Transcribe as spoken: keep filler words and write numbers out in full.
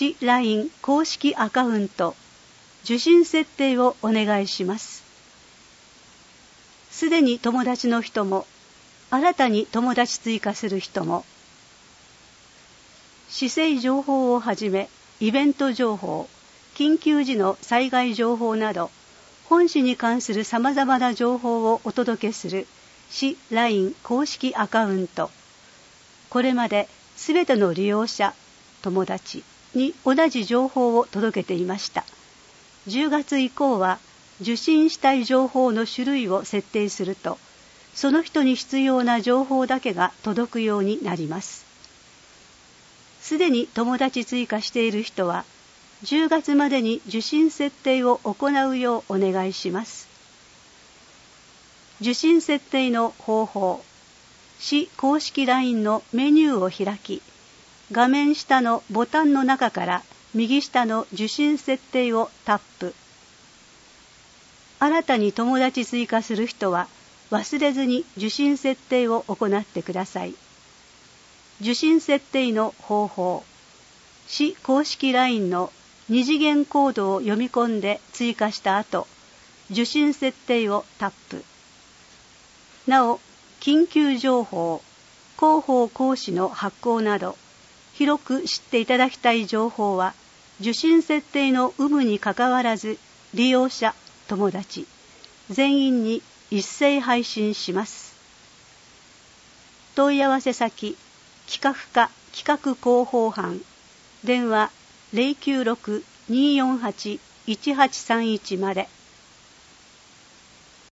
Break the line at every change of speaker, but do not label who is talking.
市 ライン 公式アカウント受信設定をお願いします。すでに友達の人も、新たに友達追加する人も、市政情報をはじめ、イベント情報、緊急時の災害情報など、本市に関するさまざまな情報をお届けする市 ライン 公式アカウント。これまですべての利用者、友達に同じ情報を届けていました。じゅうがつ以降は受信したい情報の種類を設定すると、その人に必要な情報だけが届くようになります。すでに友達追加している人は、じゅうがつまでに受信設定を行うようお願いします。受信設定の方法、市公式 ライン のメニューを開き、画面下のボタンの中から右下の受信設定をタップ。新たに友達追加する人は忘れずに受信設定を行ってください。受信設定の方法、市公式 ライン の二次元コードを読み込んで追加した後、受信設定をタップ。なお、緊急情報、広報講師の発行など、広く知っていただきたい情報は、受信設定の有無にかかわらず、利用者、友達、全員に一斉配信します。問い合わせ先、企画課企画広報班、電話 ゼロきゅうろく にーよんはち いちはちさんいち まで。